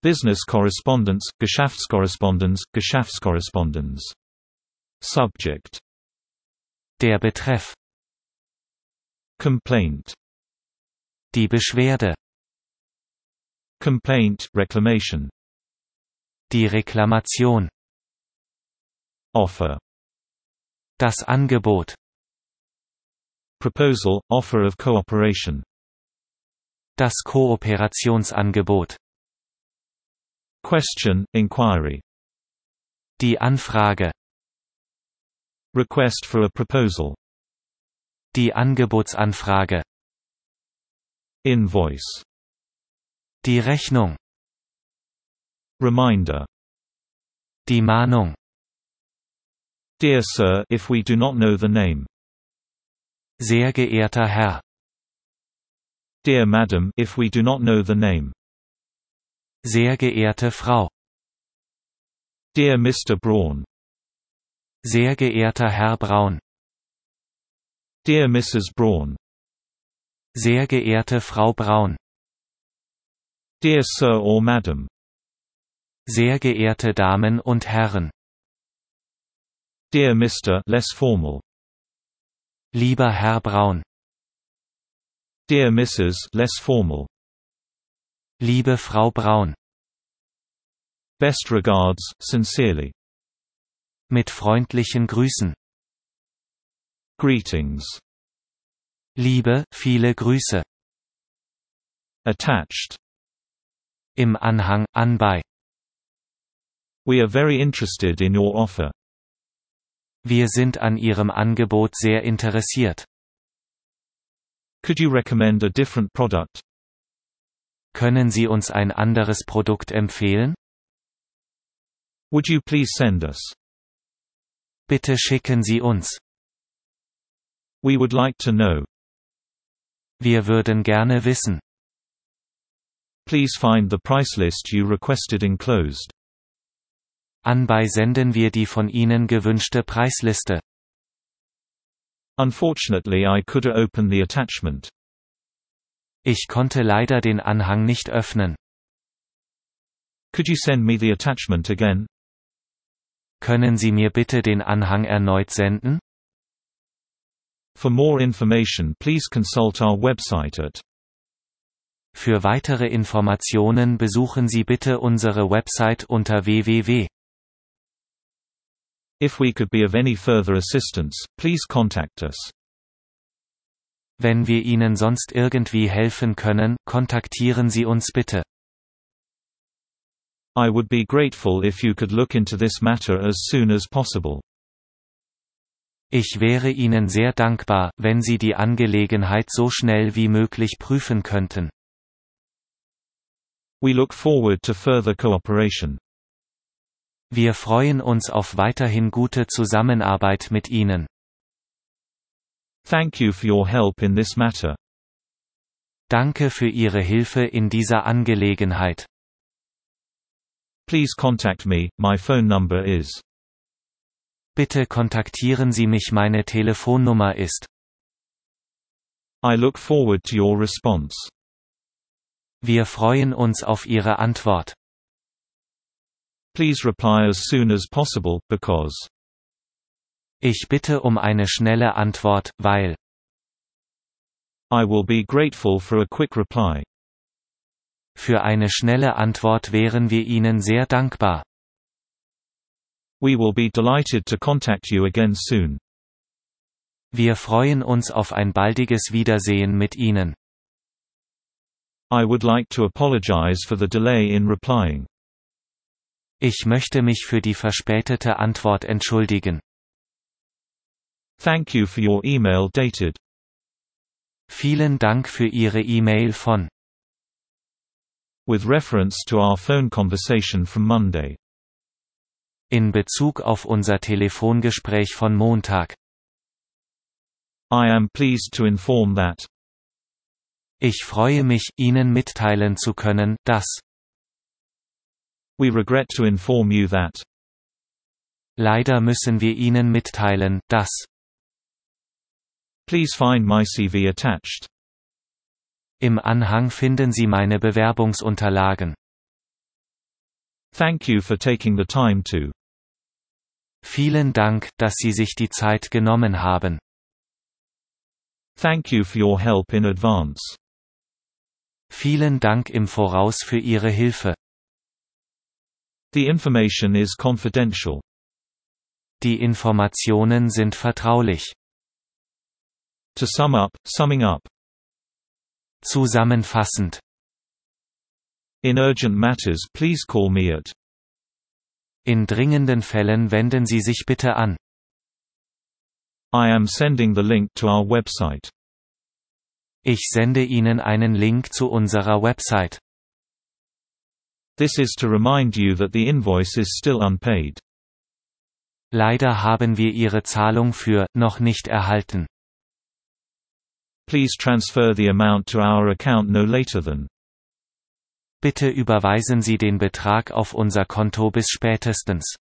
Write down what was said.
Business correspondence, Geschäftskorrespondenz, Geschäftskorrespondenz. Subject. Der Betreff. Complaint. Die Beschwerde. Complaint, reclamation. Die Reklamation. Offer. Das Angebot. Proposal, offer of cooperation. Das Kooperationsangebot. Question, inquiry. Die Anfrage. Request for a proposal. Die Angebotsanfrage. Invoice. Die Rechnung. Reminder. Die Mahnung. Dear Sir, if we do not know the name. Sehr geehrter Herr. Dear Madam, if we do not know the name. Sehr geehrte Frau. Dear Mr. Braun. Sehr geehrter Herr Braun. Dear Mrs. Braun. Sehr geehrte Frau Braun. Dear Sir or Madam. Sehr geehrte Damen und Herren. Dear Mr. less formal. Lieber Herr Braun. Dear Mrs. less formal. Liebe Frau Braun. Best regards, sincerely. Mit freundlichen Grüßen. Greetings. Liebe, viele Grüße. Attached. Im Anhang, anbei. We are very interested in your offer. Wir sind an Ihrem Angebot sehr interessiert. Could you recommend a different product? Können Sie uns ein anderes Produkt empfehlen? Would you please send us? Bitte schicken Sie uns. We would like to know. Wir würden gerne wissen. Please find the price list you requested enclosed. Anbei senden wir die von Ihnen gewünschte Preisliste. Unfortunately, I couldn't open the attachment. Ich konnte leider den Anhang nicht öffnen. Could you send me the attachment again? Können Sie mir bitte den Anhang erneut senden? For more information, please consult our website at. Für weitere Informationen besuchen Sie bitte unsere Website unter www. If we could be of any further assistance, please contact us. Wenn wir Ihnen sonst irgendwie helfen können, kontaktieren Sie uns bitte. I would be grateful if you could look into this matter as soon as possible. Ich wäre Ihnen sehr dankbar, wenn Sie die Angelegenheit so schnell wie möglich prüfen könnten. We look forward to further cooperation. Wir freuen uns auf weiterhin gute Zusammenarbeit mit Ihnen. Thank you for your help in this matter. Danke für Ihre Hilfe in dieser Angelegenheit. Please contact me, my phone number is. Bitte kontaktieren Sie mich, meine Telefonnummer ist. I look forward to your response. Wir freuen uns auf Ihre Antwort. Please reply as soon as possible, because. Ich bitte um eine schnelle Antwort, weil. I will be grateful for a quick reply. Für eine schnelle Antwort wären wir Ihnen sehr dankbar. We will be delighted to contact you again soon. Wir freuen uns auf ein baldiges Wiedersehen mit Ihnen. I would like to apologize for the delay in replying. Ich möchte mich für die verspätete Antwort entschuldigen. Thank you for your email dated. Vielen Dank für Ihre E-Mail von. With reference to our phone conversation from Monday. In Bezug auf unser Telefongespräch von Montag. I am pleased to inform that. Ich freue mich, Ihnen mitteilen zu können, dass. We regret to inform you that. Leider müssen wir Ihnen mitteilen, dass. Please find my CV attached. Im Anhang finden Sie meine Bewerbungsunterlagen. Thank you for taking the time to. Vielen Dank, dass Sie sich die Zeit genommen haben. Thank you for your help in advance. Vielen Dank im Voraus für Ihre Hilfe. The information is confidential. Die Informationen sind vertraulich. To sum up, summing up. Zusammenfassend. In urgent matters, please call me at. In dringenden Fällen wenden Sie sich bitte an. I am sending the link to our website. Ich sende Ihnen einen Link zu unserer Website. This is to remind you that the invoice is still unpaid. Leider haben wir Ihre Zahlung für noch nicht erhalten. Please transfer the amount to our account no later than. Bitte überweisen Sie den Betrag auf unser Konto bis spätestens.